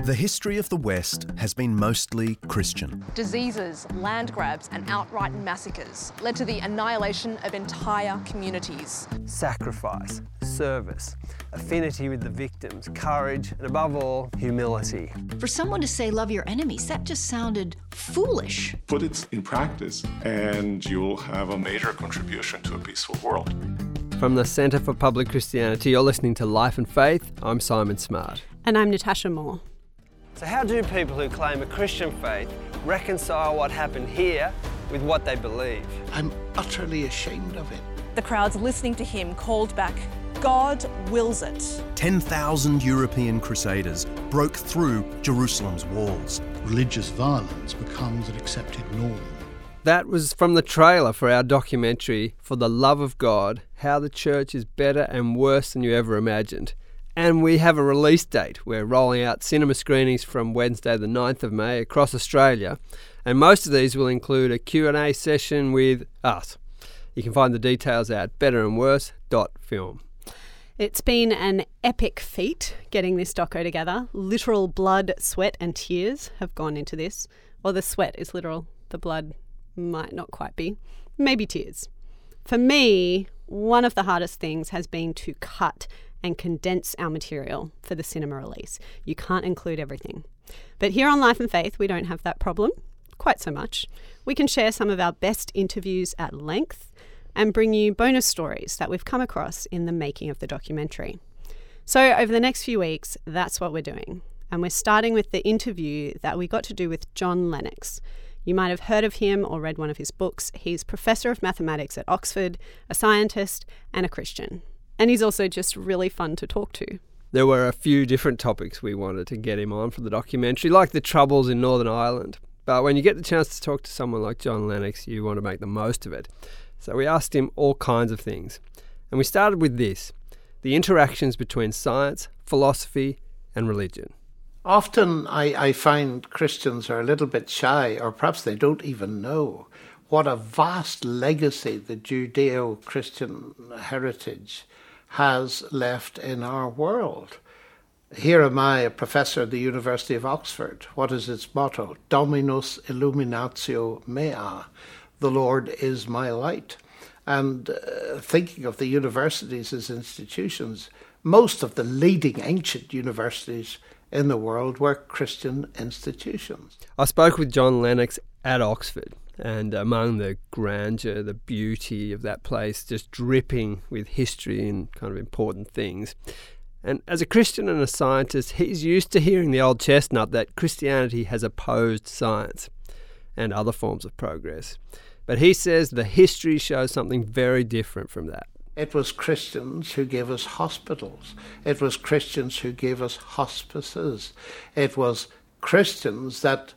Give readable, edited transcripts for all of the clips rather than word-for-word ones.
The history of the West has been mostly Christian. Diseases, land grabs and outright massacres led to the annihilation of entire communities. Sacrifice, service, affinity with the victims, courage, and above all, humility. For someone to say love your enemies, that just sounded foolish. Put it in practice and you'll have a major contribution to a peaceful world. From the Centre for Public Christianity, you're listening to Life and Faith. I'm Simon Smart. And I'm Natasha Moore. So how do people who claim a Christian faith reconcile what happened here with what they believe? I'm utterly ashamed of it. The crowds listening to him called back, "God wills it." 10,000 European crusaders broke through Jerusalem's walls. Religious violence becomes an accepted norm. That was from the trailer for our documentary, For the Love of God, How the Church is Better and Worse Than You Ever Imagined. And we have a release date. We're rolling out cinema screenings from Wednesday the 9th of May across Australia. And most of these will include a Q&A session with us. You can find the details at betterandworse.film. It's been an epic feat getting this doco together. Literal blood, sweat and tears have gone into this. Or the sweat is literal. The blood might not quite be. Maybe tears. For me, one of the hardest things has been to cut and condense our material for the cinema release. You can't include everything. But here on Life and Faith, we don't have that problem quite so much. We can share some of our best interviews at length and bring you bonus stories that we've come across in the making of the documentary. So over the next few weeks, that's what we're doing. And we're starting with the interview that we got to do with John Lennox. You might have heard of him or read one of his books. He's Professor of Mathematics at Oxford, a scientist and a Christian. And he's also just really fun to talk to. There were a few different topics we wanted to get him on for the documentary, like the troubles in Northern Ireland. But when you get the chance to talk to someone like John Lennox, you want to make the most of it. So we asked him all kinds of things. And we started with this: the interactions between science, philosophy and religion. Often I find Christians are a little bit shy, or perhaps they don't even know what a vast legacy the Judeo-Christian heritage has left in our world. Here am I, a professor at the University of Oxford. What is its motto? Dominus illuminatio mea. The Lord is my light. And thinking of the universities as institutions, most of the leading ancient universities in the world were Christian institutions. I spoke with John Lennox at Oxford, and among the grandeur, the beauty of that place, just dripping with history and kind of important things. And as a Christian and a scientist, he's used to hearing the old chestnut that Christianity has opposed science and other forms of progress. But he says the history shows something very different from that. It was Christians who gave us hospitals. It was Christians who gave us hospices. It was Christians that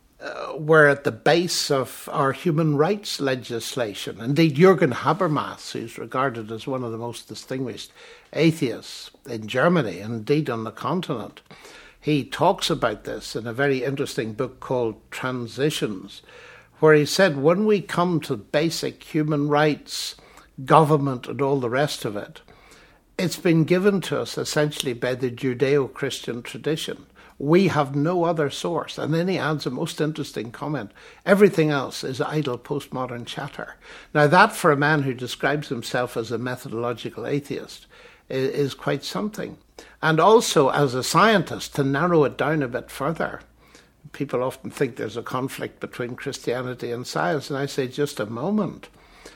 were at the base of our human rights legislation. Indeed, Jürgen Habermas, who's regarded as one of the most distinguished atheists in Germany, and indeed on the continent, he talks about this in a very interesting book called Transitions, where he said, when we come to basic human rights, government and all the rest of it, it's been given to us essentially by the Judeo-Christian tradition. We have no other source. And then he adds a most interesting comment: everything else is idle postmodern chatter. Now that, for a man who describes himself as a methodological atheist, is quite something. And also as a scientist, to narrow it down a bit further, people often think there's a conflict between Christianity and science, and I say, just a moment.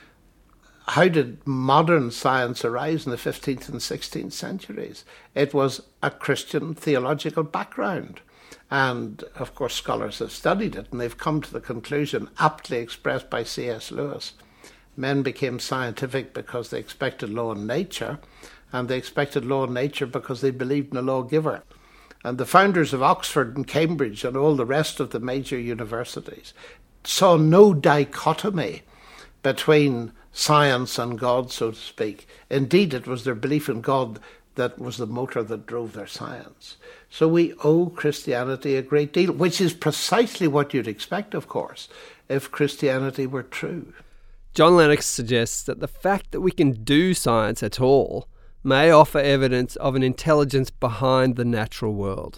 How did modern science arise in the 15th and 16th centuries? It was a Christian theological background. And, of course, scholars have studied it, and they've come to the conclusion, aptly expressed by C.S. Lewis, men became scientific because they expected law in nature, and they expected law in nature because they believed in a lawgiver. And the founders of Oxford and Cambridge and all the rest of the major universities saw no dichotomy between science and God, so to speak. Indeed, it was their belief in God that was the motor that drove their science. So we owe Christianity a great deal, which is precisely what you'd expect, of course, if Christianity were true. John Lennox suggests that the fact that we can do science at all may offer evidence of an intelligence behind the natural world.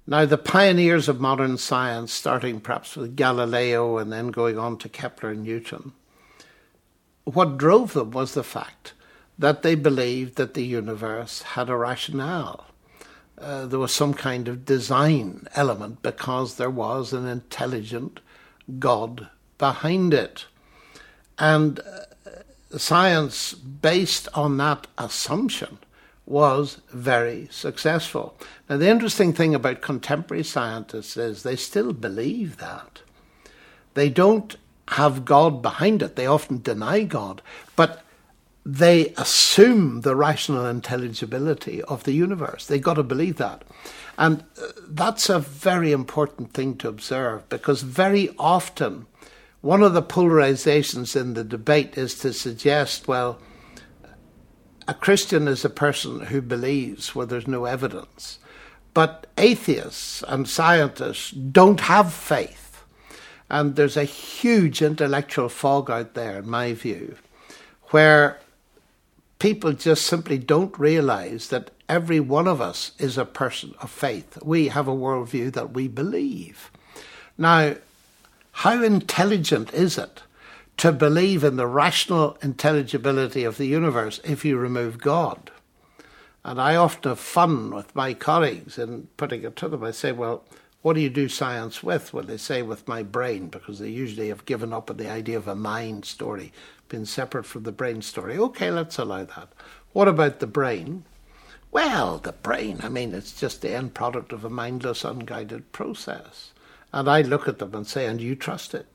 Now, the pioneers of modern science, starting perhaps with Galileo and then going on to Kepler and Newton, what drove them was the fact that they believed that the universe had a rationale. There was some kind of design element because there was an intelligent God behind it. And science, based on that assumption, was very successful. Now, the interesting thing about contemporary scientists is they still believe that. They don't have God behind it. They often deny God, but they assume the rational intelligibility of the universe. They've got to believe that. And that's a very important thing to observe, because very often one of the polarizations in the debate is to suggest, well, a Christian is a person who believes where there's no evidence. But atheists and scientists don't have faith. And there's a huge intellectual fog out there, in my view, where people just simply don't realize that every one of us is a person of faith. We have a worldview that we believe. Now, how intelligent is it to believe in the rational intelligibility of the universe if you remove God? And I often have fun with my colleagues in putting it to them. I say, well, what do you do science with? Well, they say with my brain, because they usually have given up on the idea of a mind story, been separate from the brain story. Okay, let's allow that. What about the brain? Well, the brain, I mean, it's just the end product of a mindless, unguided process. And I look at them and say, and you trust it?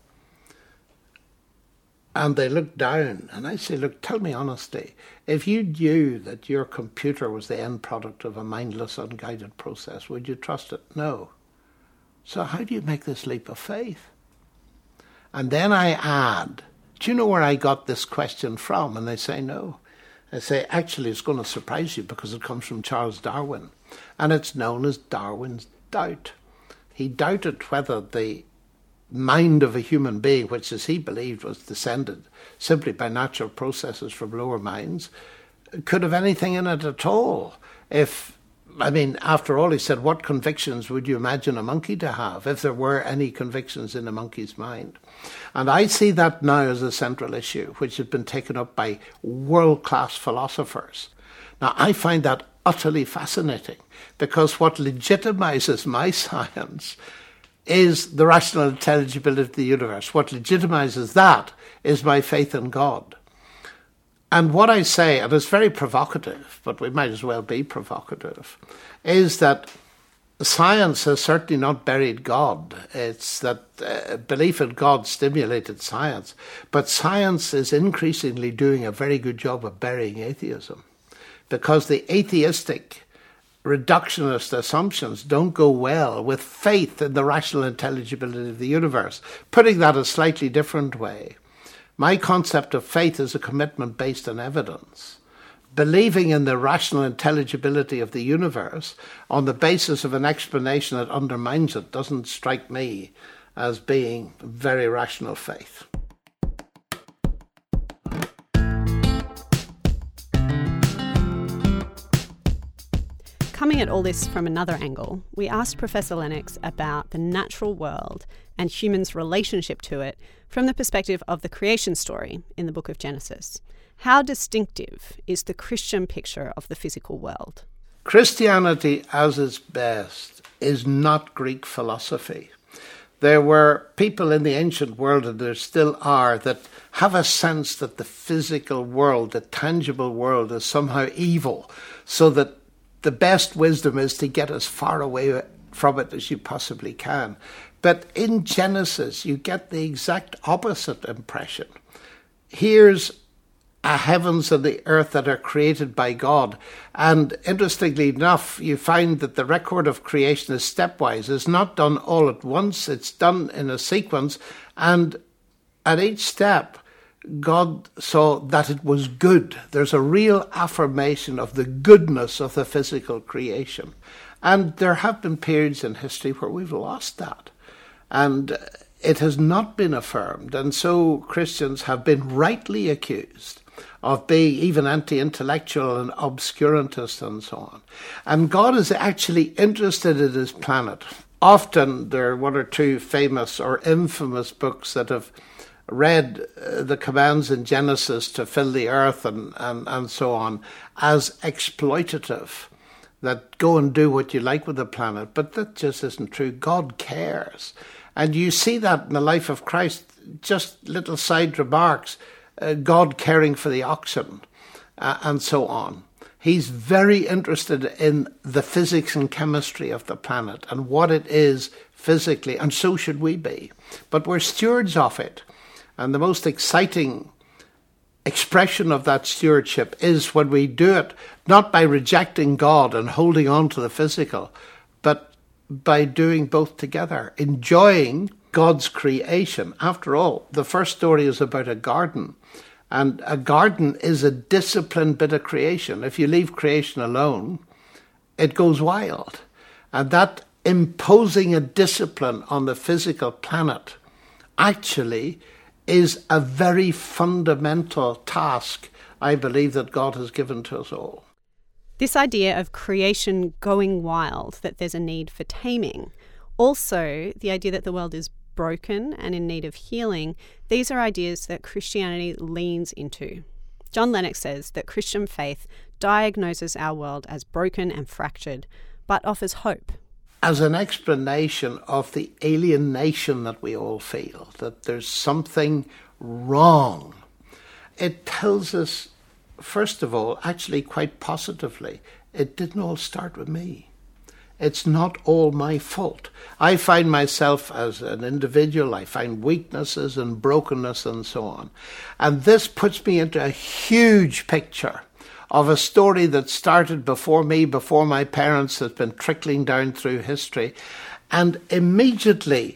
And they look down, and I say, look, tell me honestly, if you knew that your computer was the end product of a mindless, unguided process, would you trust it? No. So how do you make this leap of faith? And then I add, do you know where I got this question from? And they say, no. I say, actually, it's going to surprise you because it comes from Charles Darwin. And it's known as Darwin's doubt. He doubted whether the mind of a human being, which as he believed was descended simply by natural processes from lower minds, could have anything in it at all. After all, he said, what convictions would you imagine a monkey to have if there were any convictions in a monkey's mind? And I see that now as a central issue, which has been taken up by world-class philosophers. Now, I find that utterly fascinating, because what legitimizes my science is the rational intelligibility of the universe. What legitimizes that is my faith in God. And what I say, and it's very provocative, but we might as well be provocative, is that science has certainly not buried God. It's that belief in God stimulated science. But science is increasingly doing a very good job of burying atheism, because the atheistic reductionist assumptions don't go well with faith in the rational intelligibility of the universe. Putting that a slightly different way, my concept of faith is a commitment based on evidence. Believing in the rational intelligibility of the universe on the basis of an explanation that undermines it doesn't strike me as being very rational faith. Coming at all this from another angle, we asked Professor Lennox about the natural world and humans' relationship to it from the perspective of the creation story in the book of Genesis. How distinctive is the Christian picture of the physical world? Christianity, as its best, is not Greek philosophy. There were people in the ancient world, and there still are, that have a sense that the physical world, the tangible world, is somehow evil, so that the best wisdom is to get as far away from it as you possibly can. But in Genesis, you get the exact opposite impression. Here's a heavens and the earth that are created by God. And interestingly enough, you find that the record of creation is stepwise. It's not done all at once. It's done in a sequence. And at each step, God saw that it was good. There's a real affirmation of the goodness of the physical creation. And there have been periods in history where we've lost that. And it has not been affirmed. And so Christians have been rightly accused of being even anti-intellectual and obscurantist and so on. And God is actually interested in his planet. Often there are one or two famous or infamous books that have read the commands in Genesis to fill the earth and so on as exploitative, that go and do what you like with the planet. But that just isn't true. God cares. And you see that in the life of Christ, just little side remarks, God caring for the oxen and so on. He's very interested in the physics and chemistry of the planet and what it is physically, and so should we be. But we're stewards of it. And the most exciting expression of that stewardship is when we do it not by rejecting God and holding on to the physical, but by doing both together, enjoying God's creation. After all, the first story is about a garden, and a garden is a disciplined bit of creation. If you leave creation alone, it goes wild. And that imposing a discipline on the physical planet actually is a very fundamental task, I believe, that God has given to us all. This idea of creation going wild, that there's a need for taming. Also, the idea that the world is broken and in need of healing, these are ideas that Christianity leans into. John Lennox says that Christian faith diagnoses our world as broken and fractured, but offers hope. As an explanation of the alienation that we all feel, that there's something wrong, it tells us, first of all, actually quite positively, it didn't all start with me. It's not all my fault. I find myself as an individual, I find weaknesses and brokenness and so on. And this puts me into a huge picture of a story that started before me, before my parents, that's been trickling down through history, and immediately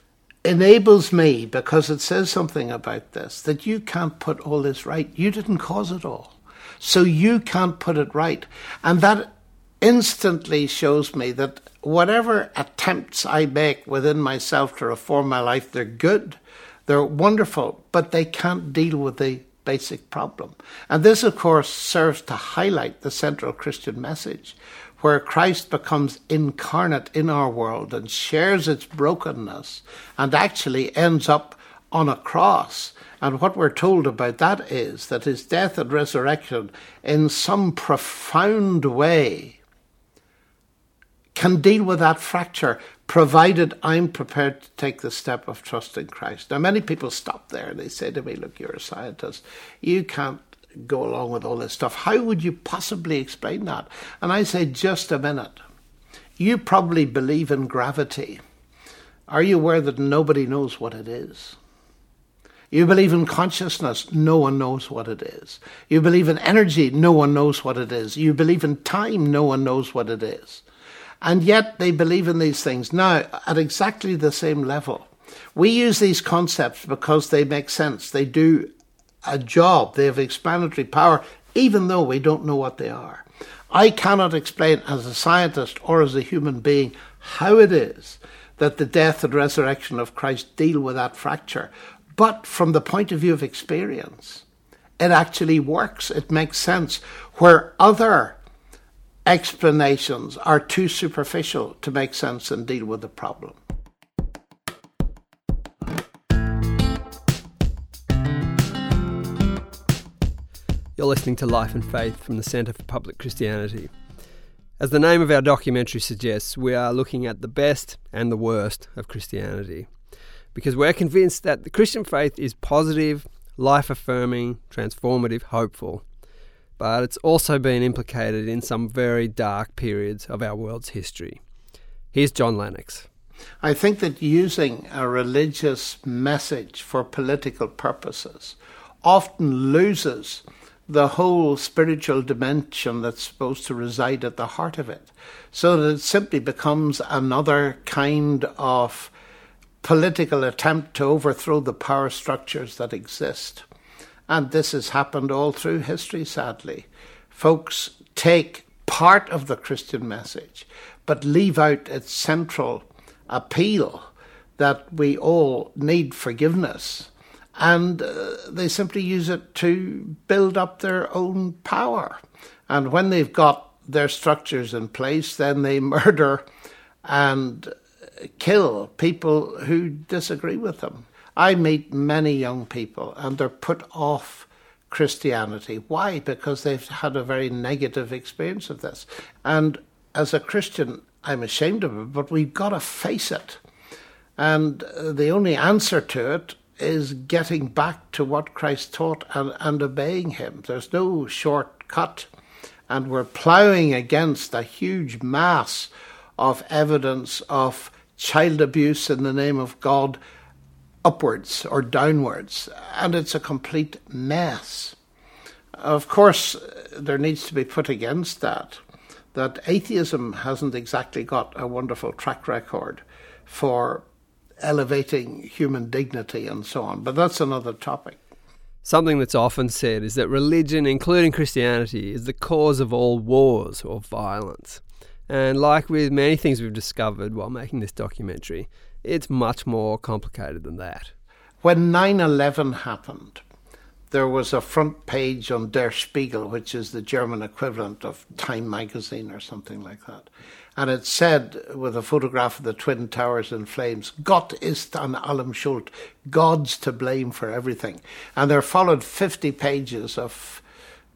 enables me, because it says something about this, that you can't put all this right. You didn't cause it all. So you can't put it right. And that instantly shows me that whatever attempts I make within myself to reform my life, they're good, they're wonderful, but they can't deal with the basic problem. And this, of course, serves to highlight the central Christian message, where Christ becomes incarnate in our world and shares its brokenness and actually ends up on a cross. And what we're told about that is that his death and resurrection in some profound way can deal with that fracture, provided I'm prepared to take the step of trust in Christ. Now, many people stop there and they say to me, look, you're a scientist. You can't go along with all this stuff. How would you possibly explain that? And I say, just a minute. You probably believe in gravity. Are you aware that nobody knows what it is? You believe in consciousness, no one knows what it is. You believe in energy, no one knows what it is. You believe in time, no one knows what it is. And yet they believe in these things. Now, at exactly the same level, we use these concepts because they make sense. They do a job. They have explanatory power, even though we don't know what they are. I cannot explain as a scientist or as a human being how it is that the death and resurrection of Christ deal with that fracture. But from the point of view of experience, it actually works. It makes sense. Where other explanations are too superficial to make sense and deal with the problem. You're listening to Life and Faith from the Centre for Public Christianity. As the name of our documentary suggests, we are looking at the best and the worst of Christianity, because we're convinced that the Christian faith is positive, life-affirming, transformative, hopeful. But it's also been implicated in some very dark periods of our world's history. Here's John Lennox. I think that using a religious message for political purposes often loses the whole spiritual dimension that's supposed to reside at the heart of it, so that it simply becomes another kind of political attempt to overthrow the power structures that exist. And this has happened all through history, sadly. Folks take part of the Christian message, but leave out its central appeal that we all need forgiveness and they simply use it to build up their own power. And when they've got their structures in place, then they murder and kill people who disagree with them. I meet many young people and they're put off Christianity. Why? Because they've had a very negative experience of this. And as a Christian, I'm ashamed of it, but we've got to face it. And the only answer to it is getting back to what Christ taught and obeying him. There's no shortcut. And we're ploughing against a huge mass of evidence of child abuse in the name of God, upwards or downwards, and it's a complete mess. Of course, there needs to be put against that atheism hasn't exactly got a wonderful track record for elevating human dignity and so on, but that's another topic. Something that's often said is that religion, including Christianity, is the cause of all wars or violence. And like with many things we've discovered while making this documentary, it's much more complicated than that. When 9/11 happened, there was a front page on Der Spiegel, which is the German equivalent of Time magazine or something like that. And it said, with a photograph of the Twin Towers in flames, Gott ist an allem schuld. God's to blame for everything. And there followed 50 pages of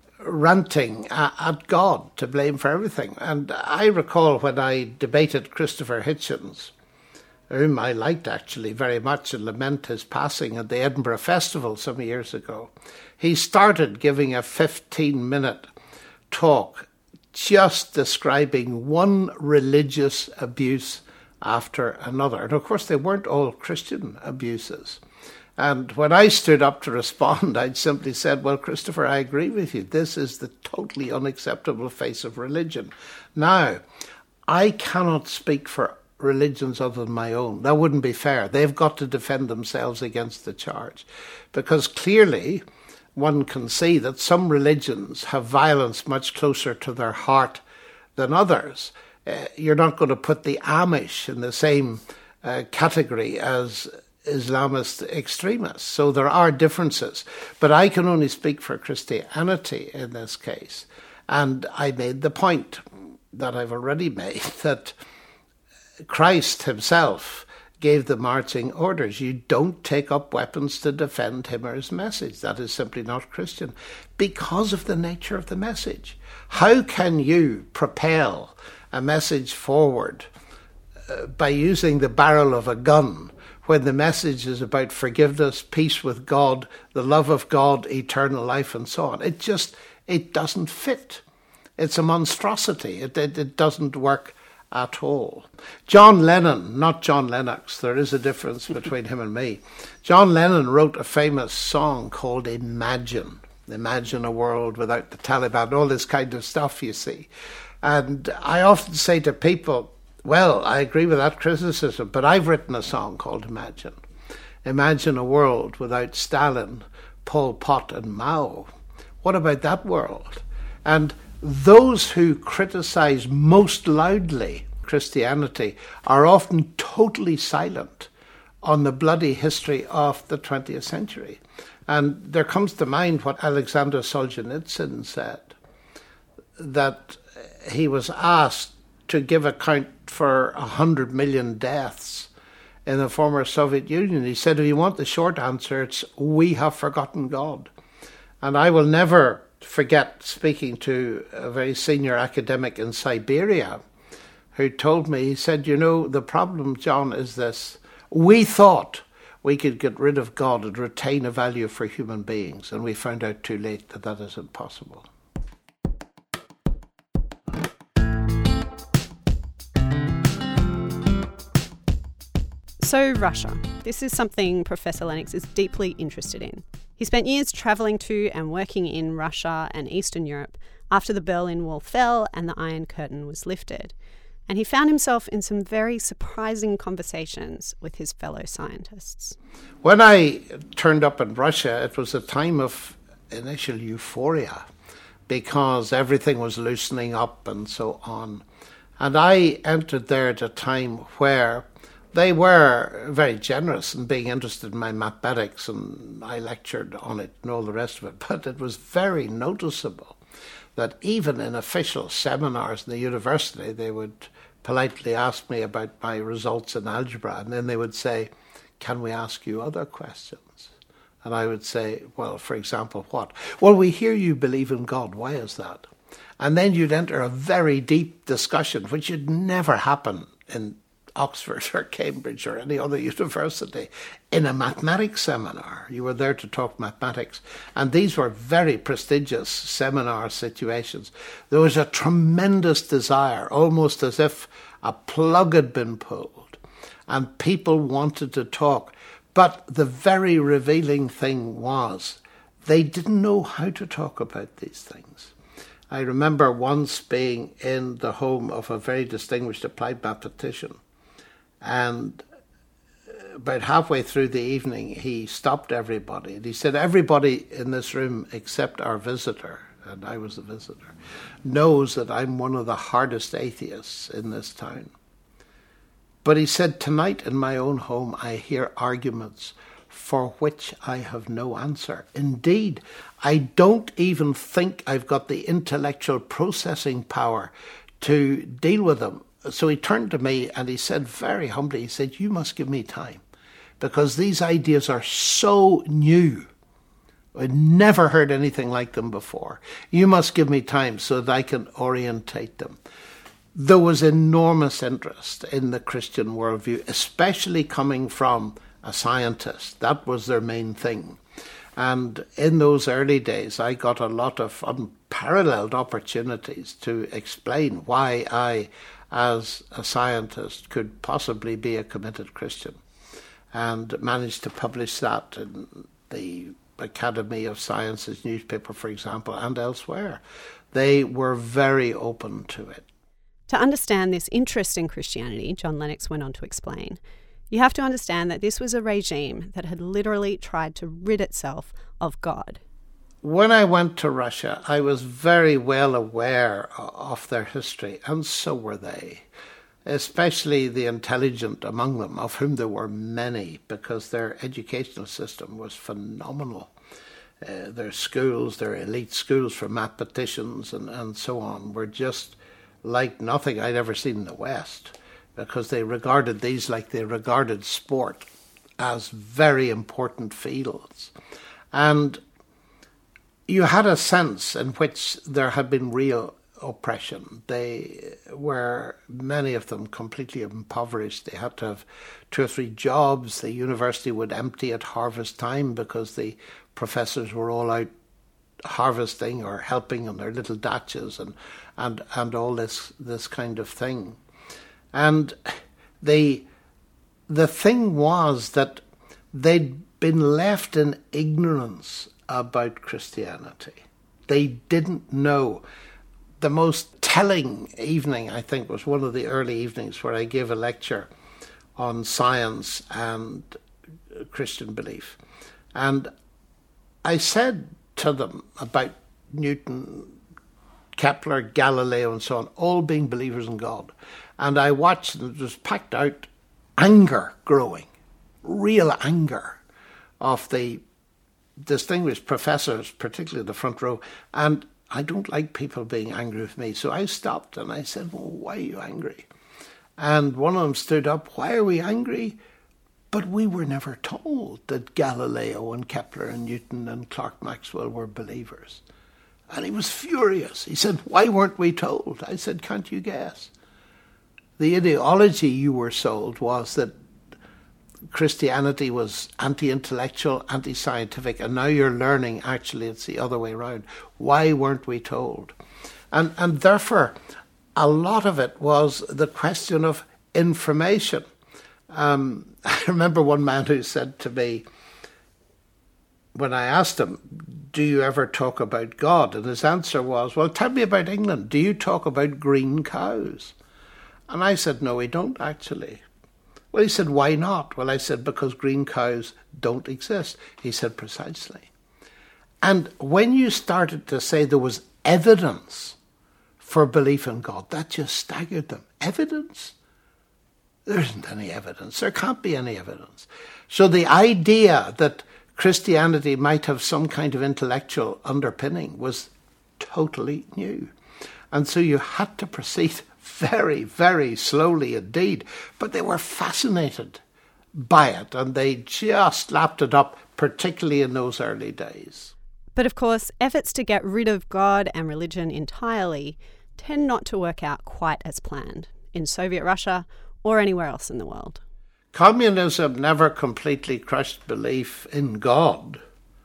ranting at God to blame for everything. And I recall when I debated Christopher Hitchens, whom I liked actually very much and lament his passing at the Edinburgh Festival some years ago, he started giving a 15-minute talk just describing one religious abuse after another. And of course, they weren't all Christian abuses. And when I stood up to respond, I'd simply said, well, Christopher, I agree with you. This is the totally unacceptable face of religion. Now, I cannot speak for religions other than my own. That wouldn't be fair. They've got to defend themselves against the charge. Because clearly, one can see that some religions have violence much closer to their heart than others. You're not going to put the Amish in the same category as Islamist extremists. So there are differences. But I can only speak for Christianity in this case. And I made the point that I've already made, that Christ himself gave the marching orders. You don't take up weapons to defend him or his message. That is simply not Christian because of the nature of the message. How can you propel a message forward by using the barrel of a gun when the message is about forgiveness, peace with God, the love of God, eternal life, and so on? It doesn't fit. It's a monstrosity. It doesn't work at all. John Lennon, not John Lennox, there is a difference between him and me. John Lennon wrote a famous song called Imagine. Imagine a world without the Taliban, all this kind of stuff, you see. And I often say to people, well, I agree with that criticism, but I've written a song called Imagine. Imagine a world without Stalin, Pol Pot and Mao. What about that world? And those who criticize most loudly Christianity are often totally silent on the bloody history of the 20th century. And there comes to mind what Alexander Solzhenitsyn said, that he was asked to give account for 100 million deaths in the former Soviet Union. He said, if you want the short answer, it's we have forgotten God. And I will never forget speaking to a very senior academic in Siberia who told me, he said, you know, the problem, John, is this. We thought we could get rid of God and retain a value for human beings, and we found out too late that that isn't possible. So Russia. This is something Professor Lennox is deeply interested in. He spent years travelling to and working in Russia and Eastern Europe after the Berlin Wall fell and the Iron Curtain was lifted. And he found himself in some very surprising conversations with his fellow scientists. When I turned up in Russia, it was a time of initial euphoria because everything was loosening up and so on. And I entered there at a time where they were very generous in being interested in my mathematics, and I lectured on it and all the rest of it. But it was very noticeable that even in official seminars in the university, they would politely ask me about my results in algebra, and then they would say, "Can we ask you other questions?" And I would say, "Well, for example, what?" "Well, we hear you believe in God. Why is that?" And then you'd enter a very deep discussion, which would never happen in Oxford or Cambridge or any other university. In a mathematics seminar, you were there to talk mathematics, and these were very prestigious seminar situations. There was a tremendous desire, almost as if a plug had been pulled, and people wanted to talk. But the very revealing thing was they didn't know how to talk about these things. I remember once being in the home of a very distinguished applied mathematician, and about halfway through the evening, he stopped everybody and he said, "Everybody in this room except our visitor," and I was the visitor, "knows that I'm one of the hardest atheists in this town. But," he said, "tonight in my own home, I hear arguments for which I have no answer. Indeed, I don't even think I've got the intellectual processing power to deal with them." So he turned to me and he said very humbly, he said, "You must give me time, because these ideas are so new. I'd never heard anything like them before. You must give me time so that I can orientate them." There was enormous interest in the Christian worldview, especially coming from a scientist. That was their main thing. And in those early days, I got a lot of unparalleled opportunities to explain why I, as a scientist, could possibly be a committed Christian, and managed to publish that in the Academy of Sciences newspaper, for example, and elsewhere. They were very open to it. To understand this interest in Christianity, John Lennox went on to explain, you have to understand that this was a regime that had literally tried to rid itself of God. When I went to Russia, I was very well aware of their history, and so were they, especially the intelligent among them, of whom there were many, because their educational system was phenomenal. Their schools, their elite schools for mathematicians and so on, were just like nothing I'd ever seen in the West, because they regarded these like they regarded sport as very important fields. And you had a sense in which there had been real oppression. They were, many of them, completely impoverished. They had to have 2 or 3 jobs. The university would empty at harvest time because the professors were all out harvesting or helping on their little dachas and all this kind of thing. And the thing was that they'd been left in ignorance about Christianity. They didn't know. The most telling evening, I think, was one of the early evenings where I gave a lecture on science and Christian belief. And I said to them about Newton, Kepler, Galileo, and so on, all being believers in God. And I watched, and it was packed out, anger growing, real anger of the distinguished professors, particularly the front row. And I don't like people being angry with me. So I stopped and I said, "Well, why are you angry?" And one of them stood up, "Why are we angry? But we were never told that Galileo and Kepler and Newton and Clerk Maxwell were believers." And he was furious. He said, "Why weren't we told?" I said, "Can't you guess? The ideology you were sold was that Christianity was anti-intellectual, anti-scientific, and now you're learning actually it's the other way around. Why weren't we told?" And therefore, a lot of it was the question of information. I remember one man who said to me, when I asked him, "Do you ever talk about God?" And his answer was, "Well, tell me about England. Do you talk about green cows?" And I said, "No, we don't actually." Well, he said, "Why not?" Well, I said, "Because green cows don't exist." He said, "Precisely." And when you started to say there was evidence for belief in God, that just staggered them. Evidence? There isn't any evidence. There can't be any evidence. So the idea that Christianity might have some kind of intellectual underpinning was totally new. And so you had to proceed very, very slowly indeed. But they were fascinated by it, and they just lapped it up, particularly in those early days. But of course, efforts to get rid of God and religion entirely tend not to work out quite as planned in Soviet Russia or anywhere else in the world. Communism never completely crushed belief in God,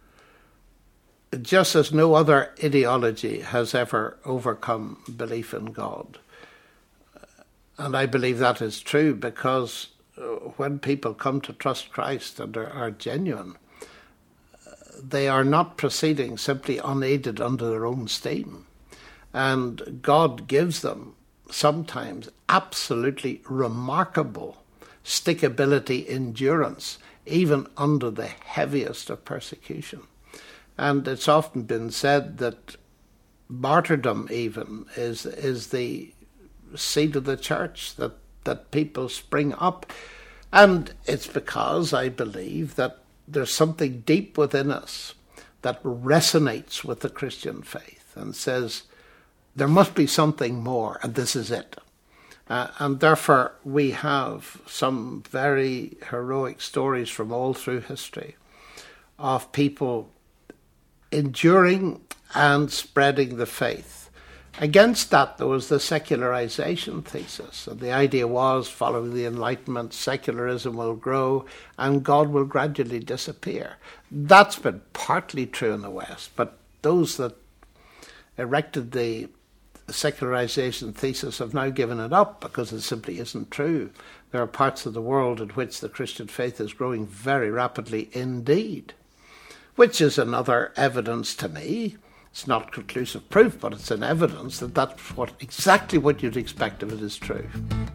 just as no other ideology has ever overcome belief in God. And I believe that is true because when people come to trust Christ and are genuine, they are not proceeding simply unaided under their own steam. And God gives them sometimes absolutely remarkable stickability, endurance, even under the heaviest of persecution. And it's often been said that martyrdom even is the seed of the church, that people spring up. And it's because I believe that there's something deep within us that resonates with the Christian faith and says, there must be something more, and this is it. And therefore, we have some very heroic stories from all through history of people enduring and spreading the faith. Against that, there was the secularization thesis. And the idea was, following the Enlightenment, secularism will grow and God will gradually disappear. That's been partly true in the West, but those that erected the secularization thesis have now given it up because it simply isn't true. There are parts of the world in which the Christian faith is growing very rapidly indeed, which is another evidence to me. It's not conclusive proof, but it's an evidence that that's exactly what you'd expect if it is true.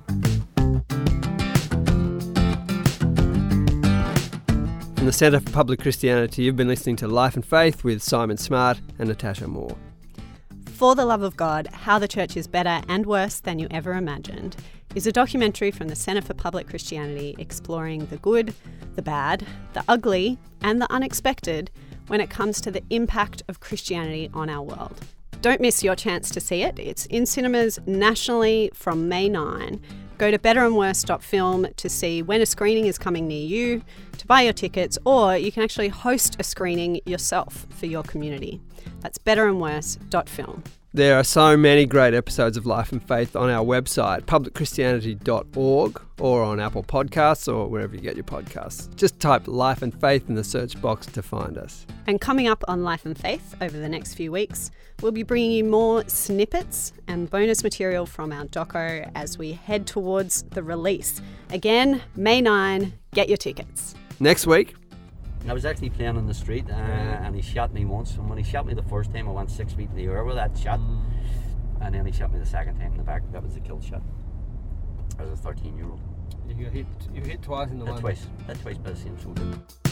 From the Centre for Public Christianity, you've been listening to Life and Faith with Simon Smart and Natasha Moore. For the Love of God, How the Church is Better and Worse Than You Ever Imagined is a documentary from the Centre for Public Christianity exploring the good, the bad, the ugly, and the unexpected when it comes to the impact of Christianity on our world. Don't miss your chance to see it. It's in cinemas nationally from May 9. Go to betterandworse.film to see when a screening is coming near you, to buy your tickets, or you can actually host a screening yourself for your community. That's betterandworse.film. There are so many great episodes of Life and Faith on our website, publicchristianity.org, or on Apple Podcasts or wherever you get your podcasts. Just type Life and Faith in the search box to find us. And coming up on Life and Faith over the next few weeks, we'll be bringing you more snippets and bonus material from our doco as we head towards the release. Again, May 9, get your tickets. Next week, I was actually playing on the street and he shot me once, and when he shot me the first time I went 6 feet in the air with that shot, and then he shot me the second time in the back. That was a kill shot. I was a 13-year-old. You hit twice in the one. Hit twice by the same shoulder.